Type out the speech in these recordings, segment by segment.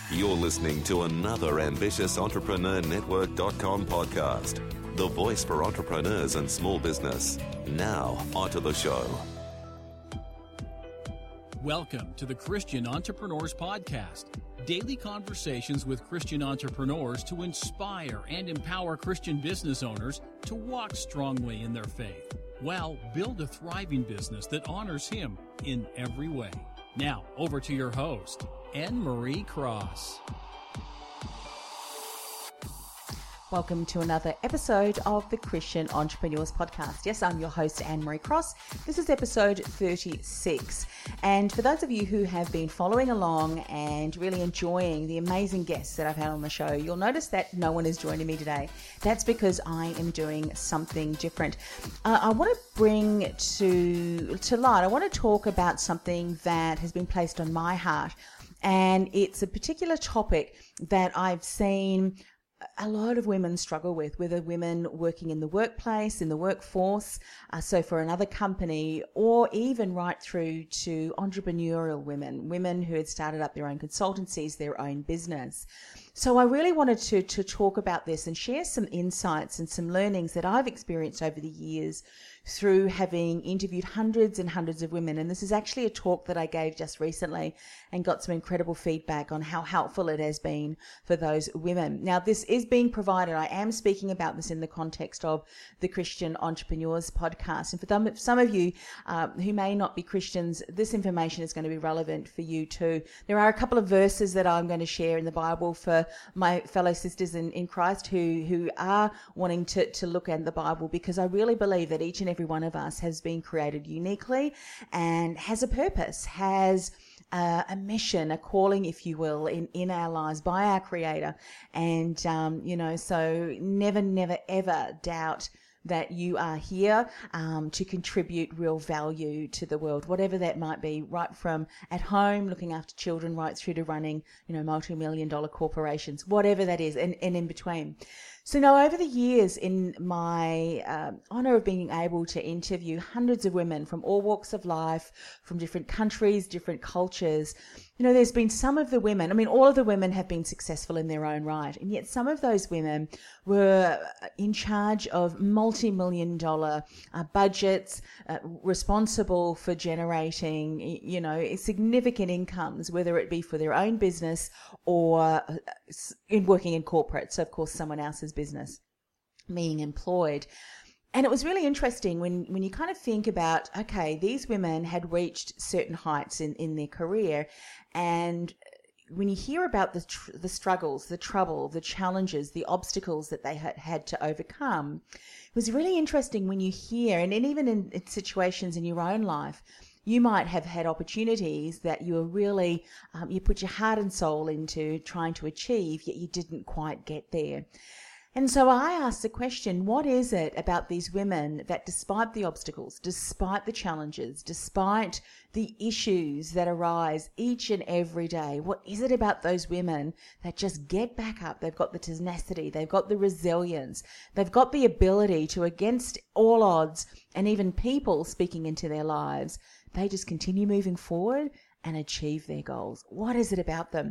You're listening to another ambitious Entrepreneurs.com podcast, the voice for entrepreneurs and small business. Now, onto the show. Welcome to the Christian Entrepreneurs Podcast, daily conversations with Christian entrepreneurs to inspire and empower Christian business owners to walk strongly in their faith, while build a thriving business that honors Him in every way. Now, over to your host, Anne-Marie Cross. Welcome to another episode of the Christian Entrepreneurs Podcast. Yes, I'm your host, Anne-Marie Cross. This is episode 36. And for those of you who have been following along and really enjoying the amazing guests that I've had on the show, you'll notice that no one is joining me today. That's because I am doing something different. I want to bring to light, I want to talk about something that has been placed on my heart. And it's a particular topic that I've seen a lot of women struggle with, whether women working in the workplace, in the workforce, so for another company, or even right through to entrepreneurial women who had started up their own consultancies, their own business. So I really wanted to talk about this and share some insights and some learnings that I've experienced over the years through having interviewed hundreds and hundreds of women. And this is actually a talk that I gave just recently and got some incredible feedback on how helpful it has been for those women. Now, this is being provided. I am speaking about this in the context of the Christian Entrepreneurs Podcast. And for some of you who may not be Christians, this information is going to be relevant for you too. There are a couple of verses that I'm going to share in the Bible for my fellow sisters in Christ who are wanting to look at the Bible, because I really believe that each and every one of us has been created uniquely and has a purpose, has a mission, a calling, if you will, in our lives by our Creator. And, so never, ever doubt that you are here to contribute real value to the world, whatever that might be, right from at home, looking after children, right through to running, multi-million-dollar corporations, whatever that is, and in between. So now, over the years, in my honor of being able to interview hundreds of women from all walks of life, from different countries, different cultures, there's been some of the women, all of the women have been successful in their own right, and yet some of those women were in charge of multi-million-dollar budgets, responsible for generating, significant incomes, whether it be for their own business or in working in corporate. So, of course, someone else's business, being employed. And it was really interesting when you kind of think about, okay, these women had reached certain heights in their career, and when you hear about the struggles, the trouble, the challenges, the obstacles that they had to overcome, it was really interesting when you hear, and even in situations in your own life, you might have had opportunities that you were really, you put your heart and soul into trying to achieve, yet you didn't quite get there. And so I asked the question, what is it about these women that despite the obstacles, despite the challenges, despite the issues that arise each and every day, what is it about those women that just get back up? They've got the tenacity, they've got the resilience, they've got the ability to, against all odds and even people speaking into their lives, they just continue moving forward and achieve their goals. What is it about them?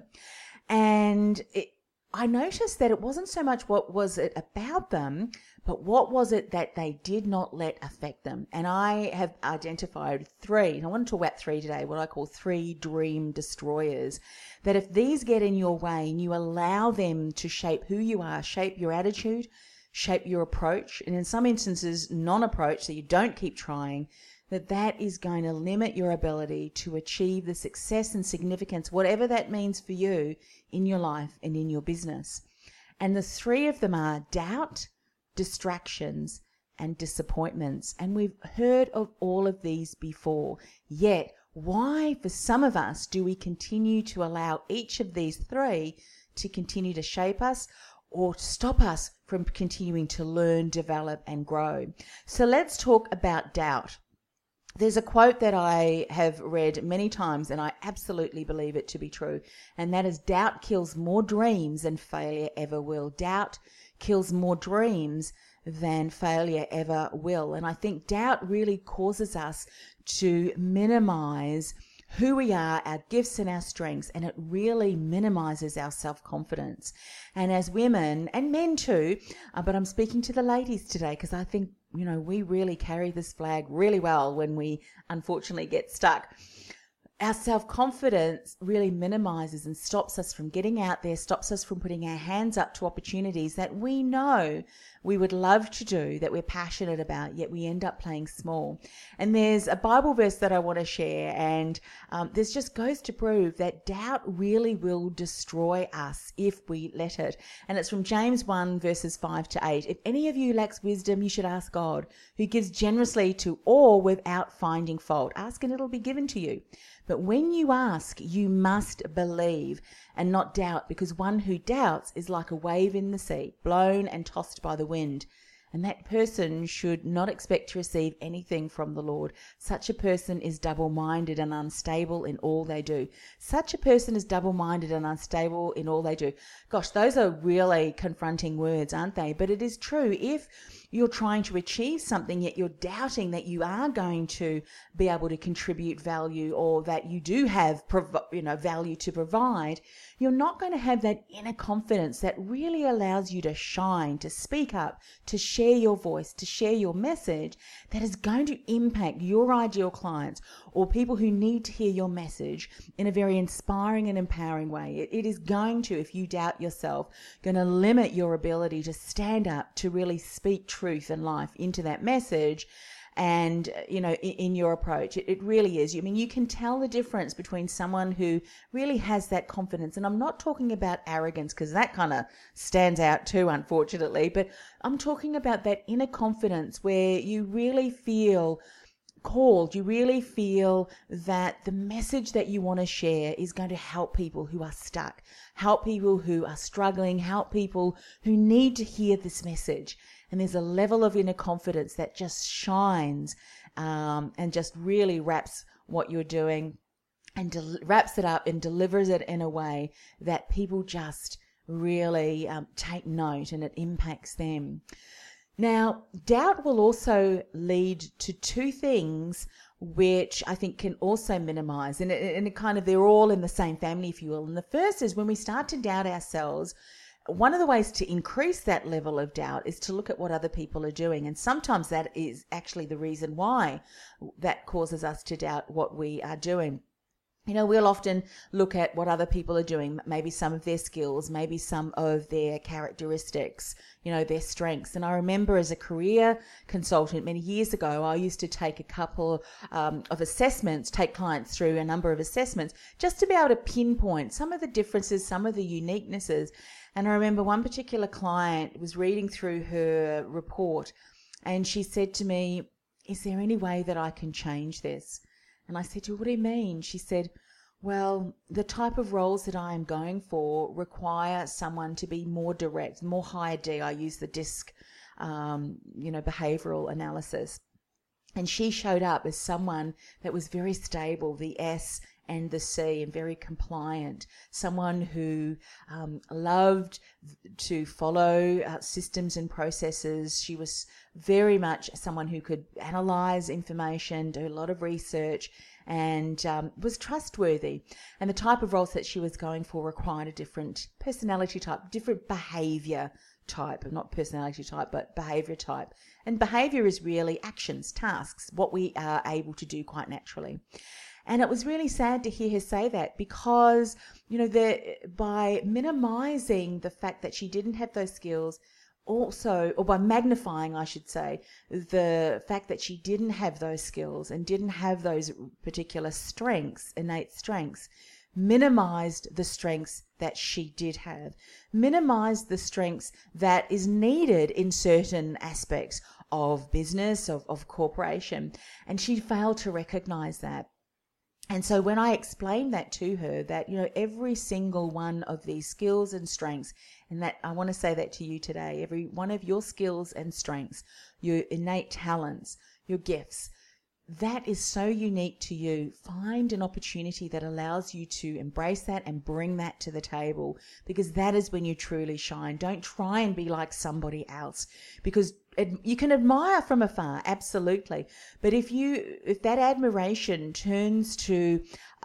And I noticed that it wasn't so much what was it about them, but what was it that they did not let affect them. And I have identified three, and I want to talk about three today, what I call 3 dream destroyers, that if these get in your way and you allow them to shape who you are, shape your attitude, shape your approach, and in some instances non-approach, so you don't keep trying, that is going to limit your ability to achieve the success and significance, whatever that means for you in your life and in your business. And the 3 of them are doubt, distractions, and disappointments. And we've heard of all of these before. Yet, why, for some of us, do we continue to allow each of these 3 to continue to shape us or stop us from continuing to learn, develop, and grow? So let's talk about doubt. There's a quote that I have read many times, and I absolutely believe it to be true, and that is, doubt kills more dreams than failure ever will. Doubt kills more dreams than failure ever will. And I think doubt really causes us to minimize who we are, our gifts and our strengths, and it really minimizes our self-confidence. And as women, and men too, but I'm speaking to the ladies today because I think, we really carry this flag really well when we unfortunately get stuck. Our self-confidence really minimizes and stops us from getting out there, stops us from putting our hands up to opportunities that we know we would love to do, that we're passionate about, yet we end up playing small. And there's a Bible verse that I want to share, and this just goes to prove that doubt really will destroy us if we let it. And it's from James 1 verses 5 to 8. If any of you lacks wisdom, you should ask God, who gives generously to all without finding fault. Ask and it'll be given to you. But when you ask, you must believe and not doubt, because one who doubts is like a wave in the sea, blown and tossed by the wind. And that person should not expect to receive anything from the Lord. Such a person is double-minded and unstable in all they do. Such a person is double-minded and unstable in all they do. Gosh, those are really confronting words, aren't they? But it is true. If you're trying to achieve something, yet you're doubting that you are going to be able to contribute value, or that you do have value to provide, you're not going to have that inner confidence that really allows you to shine, to speak up, to share your voice, to share your message that is going to impact your ideal clients or people who need to hear your message in a very inspiring and empowering way. It is going to, if you doubt yourself, going to limit your ability to stand up, to really speak truth and life into that message. And, in your approach, it really is. You can tell the difference between someone who really has that confidence. And I'm not talking about arrogance, because that kind of stands out too, unfortunately. But I'm talking about that inner confidence where you really feel called. You really feel that the message that you want to share is going to help people who are stuck, help people who are struggling, help people who need to hear this message. And there's a level of inner confidence that just shines and just really wraps what you're doing and wraps it up and delivers it in a way that people just really take note, and it impacts them. Now, doubt will also lead to two things which I think can also minimize, and it kind of, they're all in the same family, if you will. And the first is when we start to doubt ourselves. One of the ways to increase that level of doubt is to look at what other people are doing. And sometimes that is actually the reason why that causes us to doubt what we are doing. We'll often look at what other people are doing, maybe some of their skills, maybe some of their characteristics, their strengths. And I remember as a career consultant many years ago, I used to take a couple of assessments, take clients through a number of assessments, just to be able to pinpoint some of the differences, some of the uniquenesses. And I remember one particular client was reading through her report, and she said to me, "Is there any way that I can change this?" And I said to her, "What do you mean?" She said, "Well, the type of roles that I am going for require someone to be more direct, more higher D." I use the DISC, behavioral analysis. And she showed up as someone that was very stable, the S and the C, and very compliant, someone who loved to follow systems and processes. She was very much someone who could analyze information, do a lot of research, and was trustworthy. And the type of roles that she was going for required a different personality type, different behavior type, not personality type, but behavior type. And behavior is really actions, tasks, what we are able to do quite naturally. And it was really sad to hear her say that, because, by minimizing the fact that she didn't have those skills, also, or by magnifying, I should say, the fact that she didn't have those skills and didn't have those particular strengths, innate strengths, minimized the strengths that she did have, minimized the strengths that is needed in certain aspects of business, of corporation. And she failed to recognize that. And so when I explained that to her, that, every single one of these skills and strengths, and that I want to say that to you today, every one of your skills and strengths, your innate talents, your gifts, that is so unique to you. Find an opportunity that allows you to embrace that and bring that to the table, because that is when you truly shine. Don't try and be like somebody else, because you can admire from afar, absolutely. But if that admiration turns to,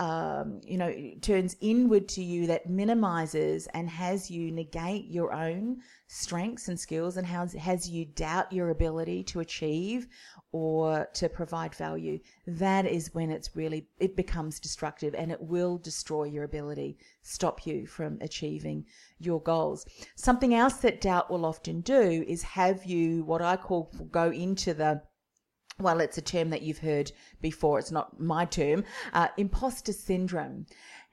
turns inward to you, that minimizes and has you negate your own strengths and skills, and has you doubt your ability to achieve or to provide value, that is when it becomes destructive, and it will destroy your ability, stop you from achieving your goals. Something else that doubt will often do is have you, what I call, go into it's a term that you've heard before, it's not my term, imposter syndrome.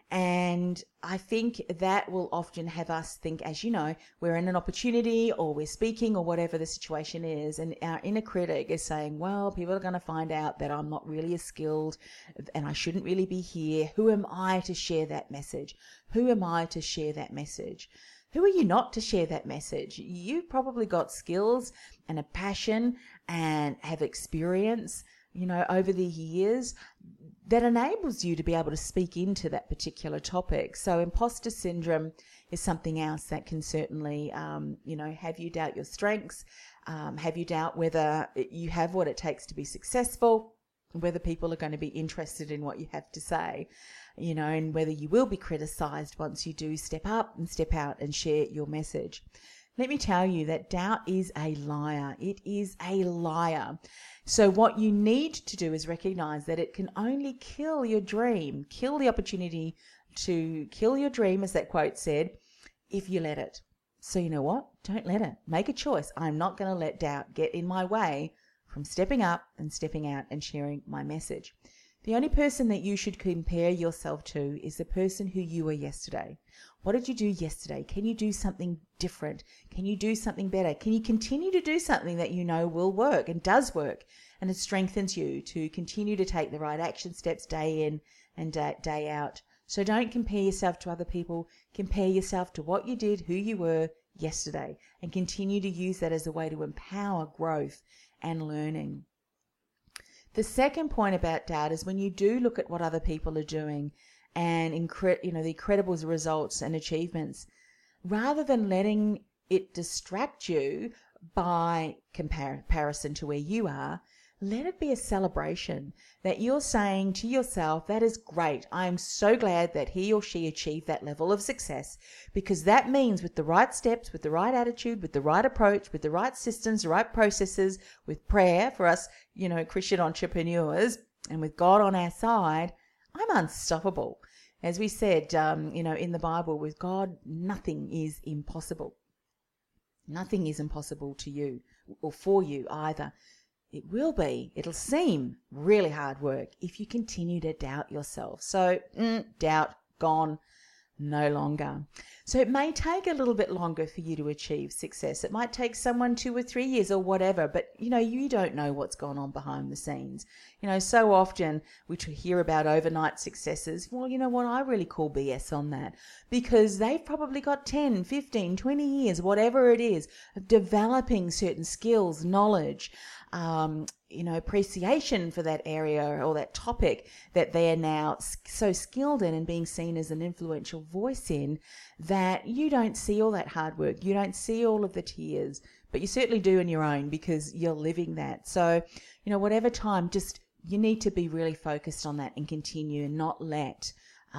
And I think that will often have us think, as you know, we're in an opportunity or we're speaking or whatever the situation is, and our inner critic is saying, well, people are going to find out that I'm not really as skilled and I shouldn't really be here. Who am I to share that message? Who am I to share that message? Who are you not to share that message? You've probably got skills and a passion and have experience, over the years that enables you to be able to speak into that particular topic. So imposter syndrome is something else that can certainly, have you doubt your strengths, have you doubt whether you have what it takes to be successful, whether people are going to be interested in what you have to say, and whether you will be criticized once you do step up and step out and share your message. Let me tell you that doubt is a liar. It is a liar. So what you need to do is recognize that it can only kill your dream, kill the opportunity to kill your dream, as that quote said, if you let it. So you know what? Don't let it. Make a choice. I'm not going to let doubt get in my way from stepping up and stepping out and sharing my message. The only person that you should compare yourself to is the person who you were yesterday. What did you do yesterday? Can you do something different? Can you do something better? Can you continue to do something that you know will work and does work, and it strengthens you to continue to take the right action steps day in and day out? So don't compare yourself to other people. Compare yourself to what you did, who you were yesterday, and continue to use that as a way to empower growth and learning. The second point about doubt is when you do look at what other people are doing and the incredible results and achievements, rather than letting it distract you by comparison to where you are, let it be a celebration that you're saying to yourself, that is great. I'm so glad that he or she achieved that level of success, because that means with the right steps, with the right attitude, with the right approach, with the right systems, the right processes, with prayer for us, Christian entrepreneurs, and with God on our side, I'm unstoppable. As we said, in the Bible, with God, nothing is impossible. Nothing is impossible to you or for you either. It'll seem really hard work if you continue to doubt yourself. So doubt gone, no longer. So it may take a little bit longer for you to achieve success. It might take someone 2 or 3 years or whatever, but you don't know what's gone on behind the scenes. So often we hear about overnight successes. Well, you know what? I really call BS on that, because they've probably got 10, 15, 20 years, whatever it is, of developing certain skills, knowledge, appreciation for that area or that topic that they are now so skilled in and being seen as an influential voice in, that you don't see all that hard work. You don't see all of the tears, but you certainly do in your own, because you're living that. So, whatever time, just you need to be really focused on that and continue, and not let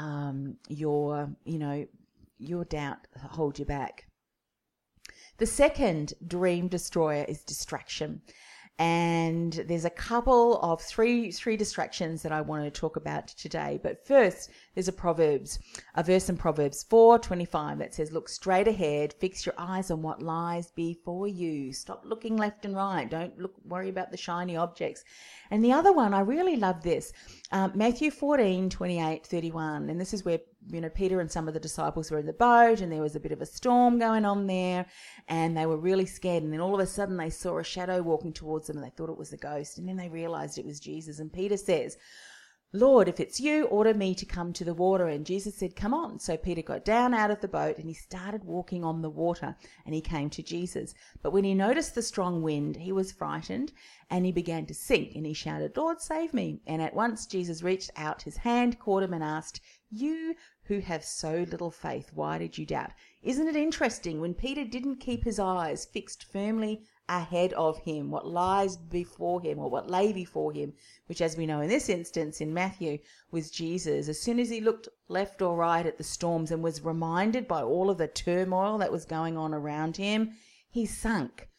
your doubt hold you back. The second dream destroyer is distraction. And there's a couple of three distractions that I want to talk about today. But first, there's a verse in Proverbs 4:25 that says, "Look straight ahead, fix your eyes on what lies before you. Stop looking left and right. Don't worry about the shiny objects." And the other one, I really love this, Matthew 14:28-31. And this is where Peter and some of the disciples were in the boat, and there was a bit of a storm going on there, and they were really scared. And then all of a sudden they saw a shadow walking towards them, and they thought it was a ghost. And then they realized it was Jesus. And Peter says, "Lord, if it's you, order me to come to the water." And Jesus said, "Come on." So Peter got down out of the boat and he started walking on the water, and he came to Jesus. But when he noticed the strong wind, he was frightened and he began to sink, and he shouted, "Lord, save me." And at once Jesus reached out his hand, caught him, and asked, "You who have so little faith, why did you doubt?" Isn't it interesting? When Peter didn't keep his eyes fixed firmly ahead of him, what lies before him, or what lay before him, which, as we know in this instance in Matthew, was Jesus. As soon as he looked left or right at the storms and was reminded by all of the turmoil that was going on around him, he sunk.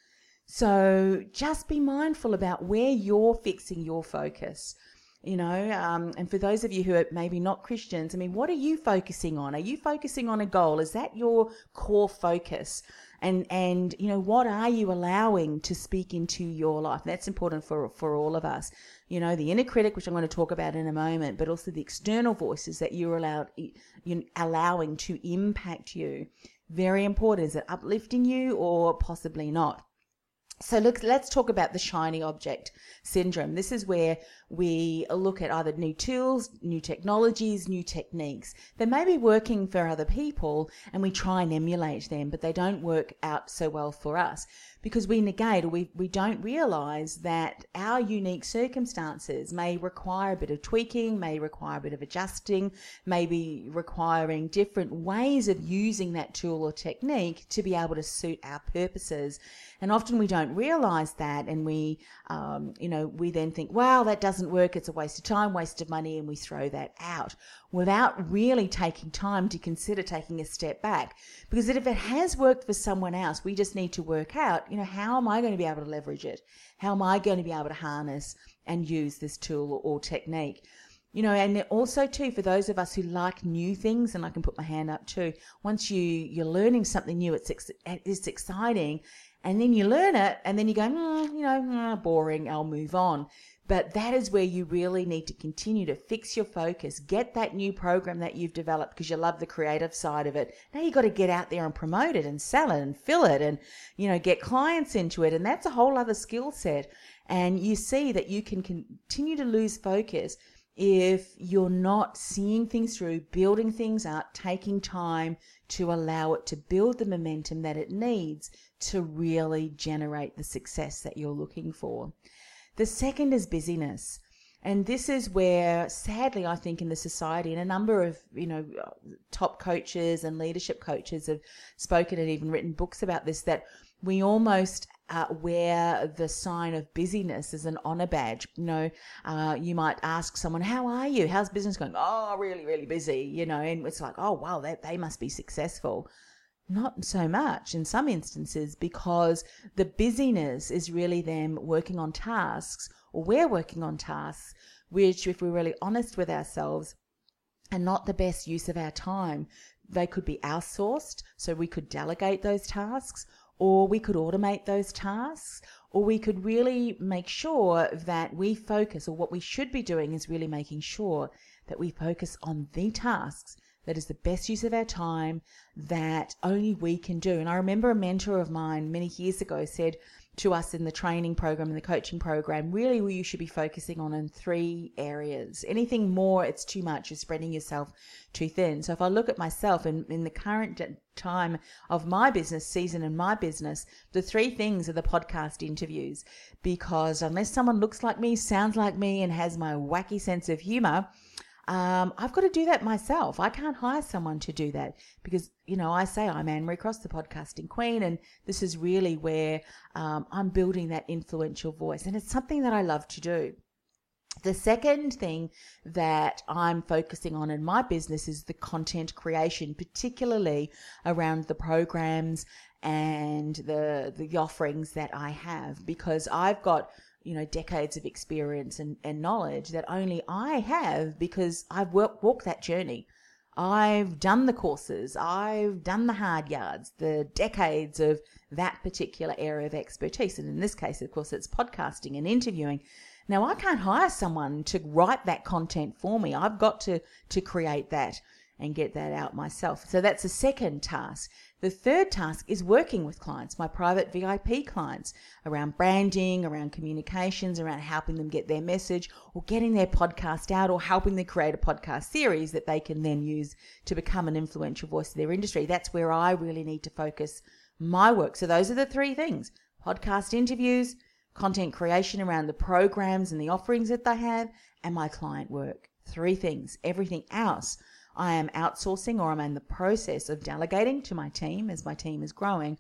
So just be mindful about where you're fixing your focus. And for those of you who are maybe not Christians, what are you focusing on? Are you focusing on a goal? Is that your core focus? And what are you allowing to speak into your life? That's important for all of us. The inner critic, which I'm going to talk about in a moment, but also the external voices that you're allowing to impact you. Very important. Is it uplifting you or possibly not? So let's talk about the shiny object syndrome. This is where we look at either new tools, new technologies, new techniques. They may be working for other people and we try and emulate them, but they don't work out so well for us because we negate or we don't realize that our unique circumstances may require a bit of tweaking, may require a bit of adjusting, may be requiring different ways of using that tool or technique to be able to suit our purposes. And often we don't realize that, and we then think, wow, that doesn't work. It's a waste of time, waste of money, and we throw that out without really taking time to consider taking a step back. Because if it has worked for someone else, we just need to work out, how am I going to be able to leverage it? How am I going to be able to harness and use this tool or technique? And also too, for those of us who like new things, and I can put my hand up too, once you're learning something new, it's exciting. And then you learn it and then you go, boring, I'll move on. But that is where you really need to continue to fix your focus, get that new program that you've developed because you love the creative side of it. Now you've got to get out there and promote it and sell it and fill it and, get clients into it. And that's a whole other skill set. And you see that you can continue to lose focus if you're not seeing things through, building things up, taking time to allow it to build the momentum that it needs to really generate the success that you're looking for. The second is busyness. And this is where, sadly, I think in the society, and a number of, top coaches and leadership coaches have spoken and even written books about this, that we almost wear the sign of busyness as an honor badge. You might ask someone, how are you? How's business going? Oh, really, really busy, and it's like, oh, wow, they must be successful. Not so much in some instances, because the busyness is really them working on tasks, or we're working on tasks, which, if we're really honest with ourselves, are not the best use of our time. They could be outsourced, so we could delegate those tasks, or we could automate those tasks, or we could really make sure that we focus, or what we should be doing is really making sure that we focus on the tasks that is the best use of our time that only we can do. And I remember a mentor of mine many years ago said to us in the training program, in the coaching program, really what you should be focusing on in 3 areas. Anything more, it's too much. You're spreading yourself too thin. So if I look at myself in the current time of my business, season in my business, the 3 things are the podcast interviews. Because unless someone looks like me, sounds like me, and has my wacky sense of humor, I've got to do that myself. I can't hire someone to do that because, I say I'm Anne-Marie Cross, the podcasting queen, and this is really where I'm building that influential voice. And it's something that I love to do. The second thing that I'm focusing on in my business is the content creation, particularly around the programs and the offerings that I have, because I've got decades of experience and knowledge that only I have because I've walked that journey. I've done the courses, I've done the hard yards, the decades of that particular area of expertise. And in this case, of course, it's podcasting and interviewing. Now, I can't hire someone to write that content for me. I've got to create that and get that out myself. So that's the second task. The third task is working with clients, my private VIP clients, around branding, around communications, around helping them get their message or getting their podcast out or helping them create a podcast series that they can then use to become an influential voice of their industry. That's where I really need to focus my work. So those are the 3 things: podcast interviews, content creation around the programs and the offerings that they have, and my client work. 3 things. Everything else I am outsourcing, or I'm in the process of delegating to my team as my team is growing,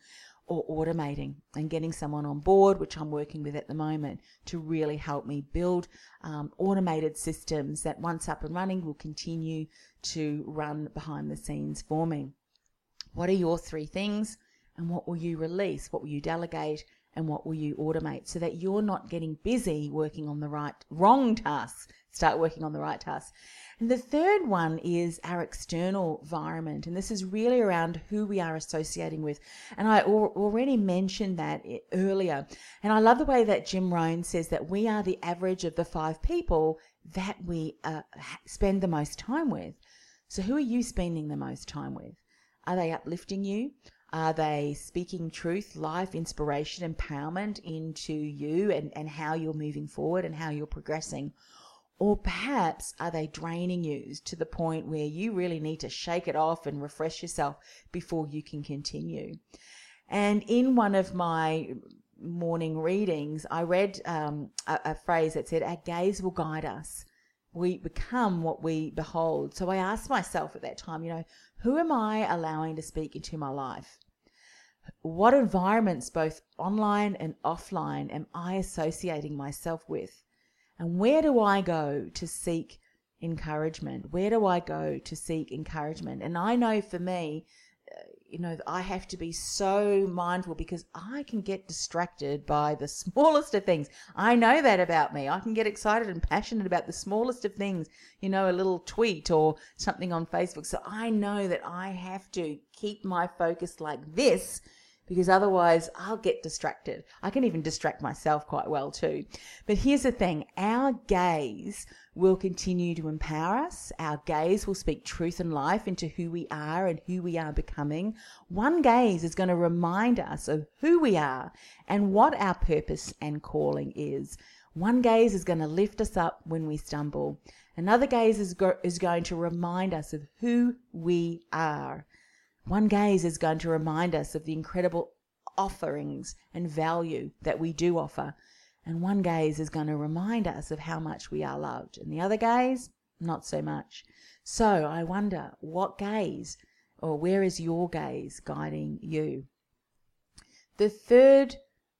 or automating and getting someone on board, which I'm working with at the moment, to really help me build automated systems that once up and running will continue to run behind the scenes for me. What are your 3 things, and what will you release? What will you delegate, and what will you automate, so that you're not getting busy working on the wrong tasks? Start working on the right tasks. And the third one is our external environment. And this is really around who we are associating with. And I already mentioned that earlier. And I love the way that Jim Rohn says that we are the average of the 5 people that we spend the most time with. So who are you spending the most time with? Are they uplifting you? Are they speaking truth, life, inspiration, empowerment into you and how you're moving forward and how you're progressing? Or perhaps are they draining you to the point where you really need to shake it off and refresh yourself before you can continue? And in one of my morning readings, I read a phrase that said, our gaze will guide us. We become what we behold. So I asked myself at that time, who am I allowing to speak into my life? What environments, both online and offline, am I associating myself with? And where do I go to seek encouragement? Where do I go to seek encouragement? And I know for me, I have to be so mindful because I can get distracted by the smallest of things. I know that about me. I can get excited and passionate about the smallest of things, a little tweet or something on Facebook. So I know that I have to keep my focus like this, because otherwise I'll get distracted. I can even distract myself quite well too. But here's the thing, our gaze will continue to empower us. Our gaze will speak truth and life into who we are and who we are becoming. One gaze is going to remind us of who we are and what our purpose and calling is. One gaze is going to lift us up when we stumble. Another gaze is going to remind us of who we are. One gaze is going to remind us of the incredible offerings and value that we do offer. And one gaze is going to remind us of how much we are loved. And the other gaze, not so much. So I wonder, what gaze, or where is your gaze guiding you? The third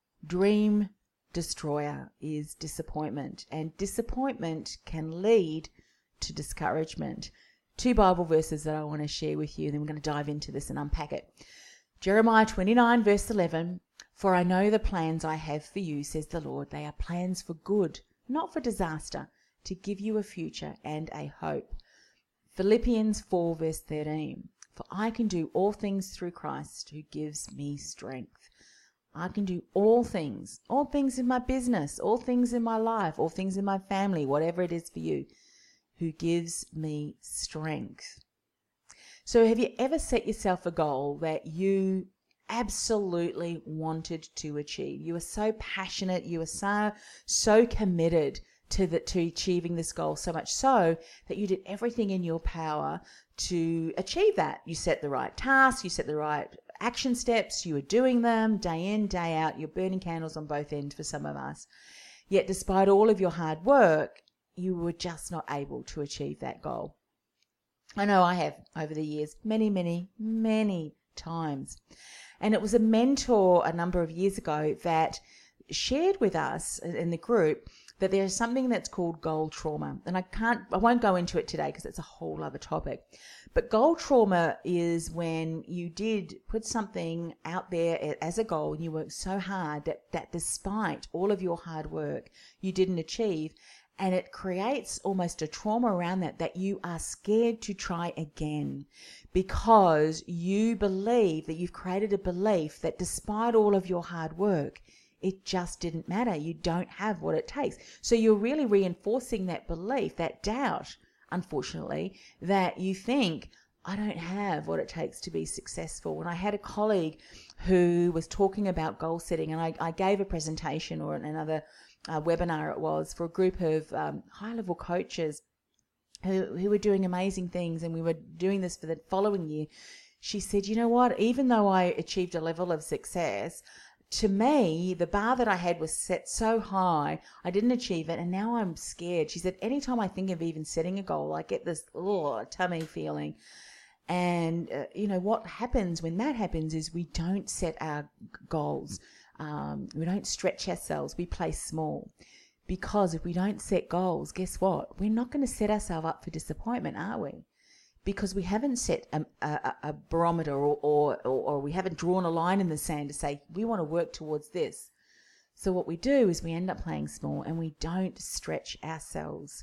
dream destroyer is disappointment. And disappointment can lead to discouragement. 2 Bible verses that I want to share with you, and then we're going to dive into this and unpack it. Jeremiah 29 verse 11, for I know the plans I have for you, says the Lord. They are plans for good, not for disaster, to give you a future and a hope. Philippians 4 verse 13, for I can do all things through Christ who gives me strength. I can do all things in my business, all things in my life, all things in my family, whatever it is for you, who gives me strength. So have you ever set yourself a goal that you absolutely wanted to achieve? You were so passionate, you were so committed to achieving this goal, so much so that you did everything in your power to achieve that. You set the right tasks, you set the right action steps, you were doing them day in, day out, you're burning candles on both ends for some of us. Yet despite all of your hard work, you were just not able to achieve that goal. I know I have over the years, many, many, many times. And it was a mentor a number of years ago that shared with us in the group that there is something that's called goal trauma. And I won't go into it today because it's a whole other topic. But goal trauma is when you did put something out there as a goal and you worked so hard that despite all of your hard work, you didn't achieve. And it creates almost a trauma around that you are scared to try again because you believe that you've created a belief that despite all of your hard work, it just didn't matter. You don't have what it takes. So you're really reinforcing that belief, that doubt, unfortunately, that you think, I don't have what it takes to be successful. And I had a colleague who was talking about goal setting, and I gave a presentation or another webinar it was for a group of high-level coaches who were doing amazing things, and we were doing this for the following year. She said, you know what, even though I achieved a level of success, to me, the bar that I had was set so high, I didn't achieve it, and now I'm scared. She said, anytime I think of even setting a goal, I get this tummy feeling. And, what happens when that happens is we don't set our goals. We don't stretch ourselves. We play small. Because if we don't set goals, guess what? We're not going to set ourselves up for disappointment, are we? Because we haven't set a barometer or we haven't drawn a line in the sand to say, we want to work towards this. So what we do is we end up playing small and we don't stretch ourselves.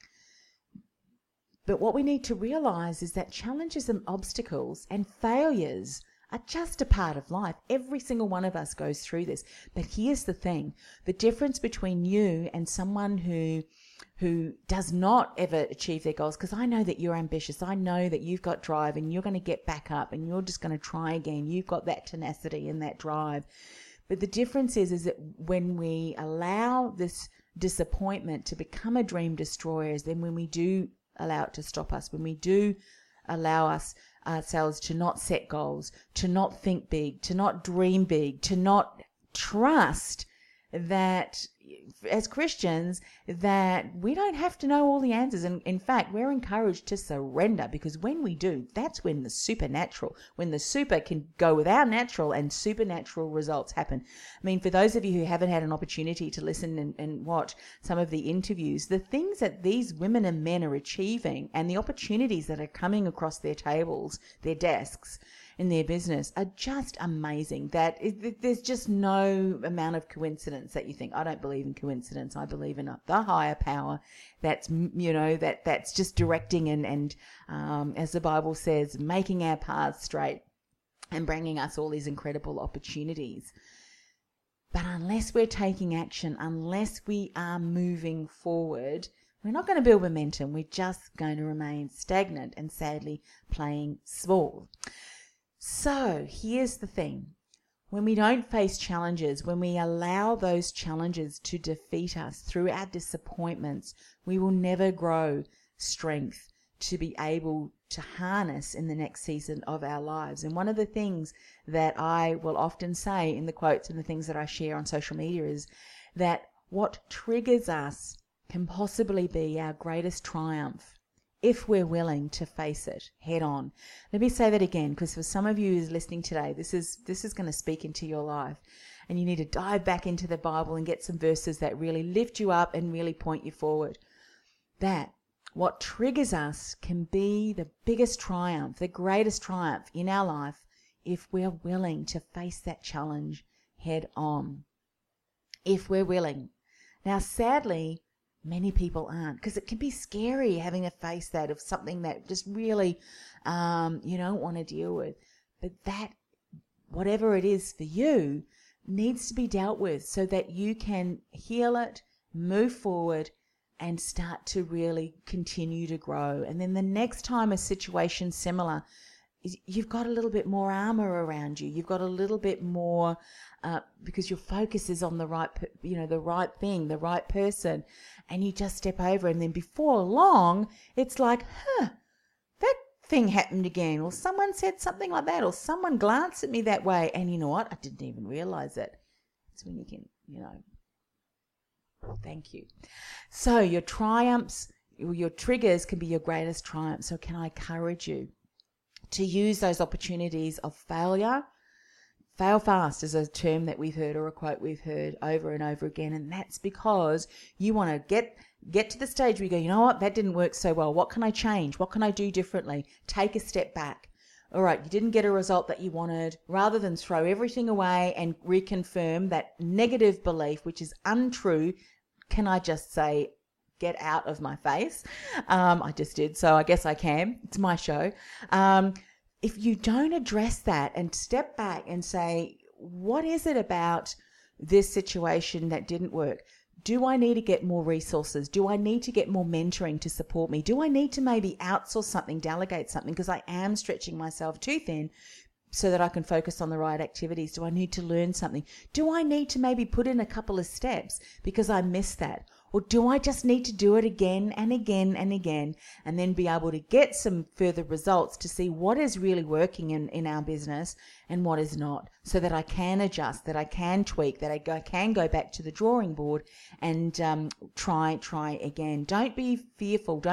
But what we need to realize is that challenges and obstacles and failures are just a part of life. Every single one of us goes through this. But here's the thing. The difference between you and someone who does not ever achieve their goals, because I know that you're ambitious. I know that you've got drive and you're going to get back up and you're just going to try again. You've got that tenacity and that drive. But the difference is that when we allow this disappointment to become a dream destroyer, then when we do allow it to stop us, when we do allow ourselves to not set goals, to not think big, to not dream big, to not trust that as Christians that we don't have to know all the answers. And in fact, we're encouraged to surrender, because when we do, that's when the super can go with our natural and supernatural results happen. I mean, for those of you who haven't had an opportunity to listen and watch some of the interviews, the things that these women and men are achieving and the opportunities that are coming across their tables, their desks, in their business are just amazing. That there's just no amount of coincidence that you think, I don't believe in coincidence. I believe in the higher power that's, that's just directing and as the Bible says, making our paths straight and bringing us all these incredible opportunities. But unless we're taking action, unless we are moving forward, we're not going to build momentum. We're just going to remain stagnant and sadly playing small. So here's the thing. When we don't face challenges, when we allow those challenges to defeat us through our disappointments, we will never grow strength to be able to harness in the next season of our lives. And one of the things that I will often say in the quotes and the things that I share on social media is that what triggers us can possibly be our greatest triumph if we're willing to face it head on. Let me say that again, because for some of you who's listening today, this is going to speak into your life, and you need to dive back into the Bible and get some verses that really lift you up and really point you forward. That what triggers us can be the biggest triumph, the greatest triumph in our life if we're willing to face that challenge head on. If we're willing. Now, sadly, many people aren't, because it can be scary having to face that of something that just really you don't want to deal with. But that, whatever it is for you, needs to be dealt with so that you can heal it, move forward, and start to really continue to grow. And then the next time a situation's similar, you've got a little bit more armor around you. You've got a little bit more because your focus is on the right, the right thing, the right person, and you just step over. And then before long, it's like, that thing happened again, or someone said something like that, or someone glanced at me that way, and you know what? I didn't even realize it. It's when you can, thank you. So your triumphs, your triggers can be your greatest triumph. So can I encourage you to use those opportunities of failure? Fail fast is a term that we've heard, or a quote we've heard over and over again. And that's because you want to get to the stage where you go, you know what, that didn't work so well. What can I change? What can I do differently? Take a step back. All right, you didn't get a result that you wanted. Rather than throw everything away and reconfirm that negative belief, which is untrue, can I just say, get out of my face? I just did, so I guess I can. It's my show. If you don't address that and step back and say, what is it about this situation that didn't work? Do I need to get more resources? Do I need to get more mentoring to support me? Do I need to maybe outsource something, delegate something, because I am stretching myself too thin so that I can focus on the right activities? Do I need to learn something? Do I need to maybe put in a couple of steps because I missed that? Or do I just need to do it again and again and again, and then be able to get some further results to see what is really working in our business and what is not, so that I can adjust, that I can tweak, that I can go back to the drawing board and try again. Don't be fearful. Don't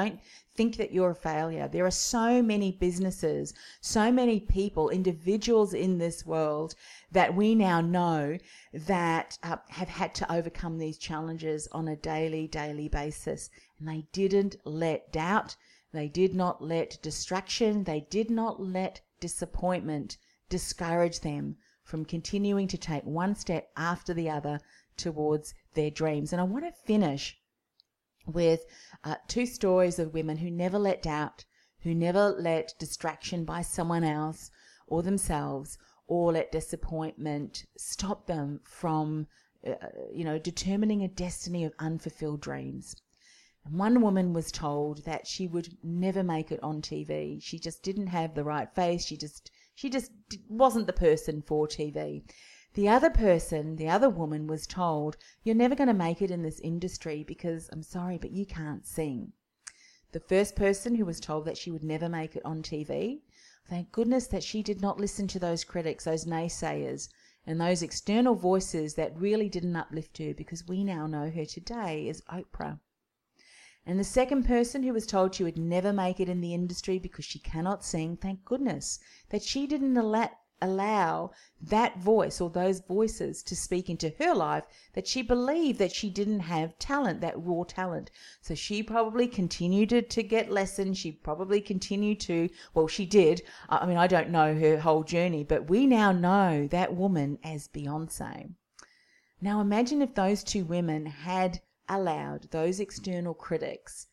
think that you're a failure. There are so many businesses, so many people, individuals in this world that we now know that have had to overcome these challenges on a daily basis. And they didn't let doubt, they did not let distraction, they did not let disappointment discourage them from continuing to take one step after the other towards their dreams. And I want to finish with two stories of women who never let doubt, who never let distraction by someone else or themselves, or let disappointment stop them from, determining a destiny of unfulfilled dreams. And one woman was told that she would never make it on TV. She just didn't have the right face. She just wasn't the person for TV. The other woman was told, you're never going to make it in this industry because, I'm sorry, but you can't sing. The first person who was told that she would never make it on TV, thank goodness that she did not listen to those critics, those naysayers, and those external voices that really didn't uplift her, because we now know her today as Oprah. And the second person who was told she would never make it in the industry because she cannot sing, thank goodness that she didn't allow that voice or those voices to speak into her life, that she believed that she didn't have talent, that raw talent. So she probably continued to get lessons. She probably continued to, well, she did. I mean, I don't know her whole journey, but we now know that woman as Beyonce. Now imagine if those two women had allowed those external critics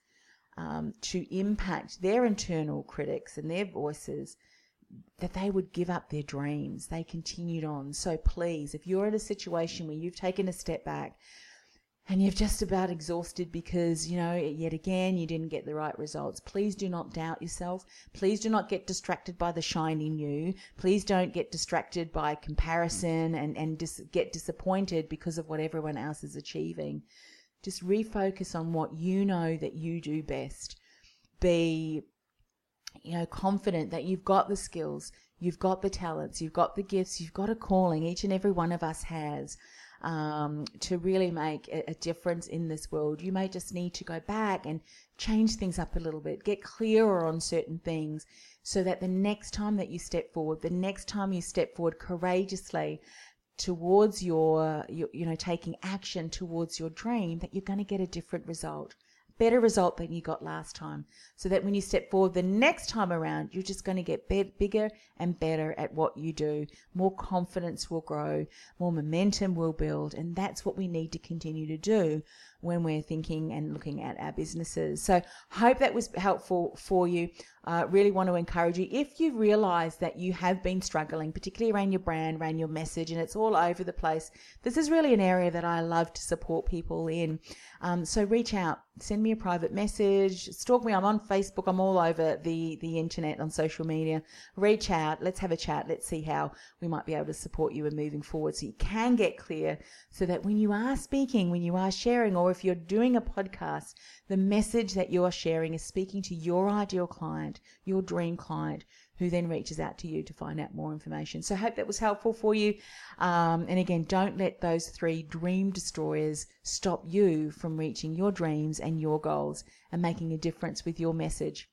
to impact their internal critics and their voices, that they would give up their dreams. They continued on. So please, if you're in a situation where you've taken a step back and you've just about exhausted because, yet again, you didn't get the right results, please do not doubt yourself. Please do not get distracted by the shiny new. Please don't get distracted by comparison and get disappointed because of what everyone else is achieving. Just refocus on what you know that you do best. Be confident that you've got the skills, you've got the talents, you've got the gifts, you've got a calling, each and every one of us has, to really make a difference in this world. You may just need to go back and change things up a little bit, get clearer on certain things, so that the next time that you step forward, courageously towards your taking action towards your dream, that you're going to get a different result. Better result than you got last time, so that when you step forward the next time around, you're just going to get bigger and better at what you do. More confidence will grow, more momentum will build, and that's what we need to continue to do when we're thinking and looking at our businesses. So hope that was helpful for you. Really want to encourage you, if you realize that you have been struggling, particularly around your brand, around your message, and it's all over the place, this is really an area that I love to support people in. So reach out, send me a private message, stalk me. I'm on Facebook. I'm all over the internet, on social media. Reach out. Let's have a chat. Let's see how we might be able to support you in moving forward, so you can get clear, so that when you are speaking, when you are sharing, or if you're doing a podcast, the message that you are sharing is speaking to your ideal client, your dream client, who then reaches out to you to find out more information. So I hope that was helpful for you. And again, don't let those 3 dream destroyers stop you from reaching your dreams and your goals and making a difference with your message.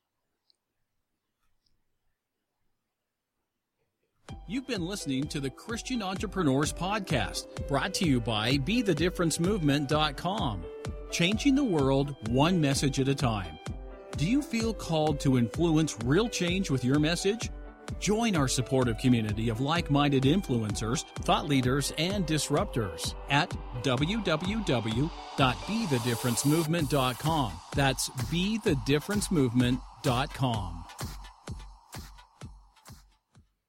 You've been listening to the Christian Entrepreneurs Podcast, brought to you by BeTheDifferenceMovement.com. Changing the world one message at a time. Do you feel called to influence real change with your message? Join our supportive community of like-minded influencers, thought leaders, and disruptors at www.BeTheDifferenceMovement.com. That's BeTheDifferenceMovement.com.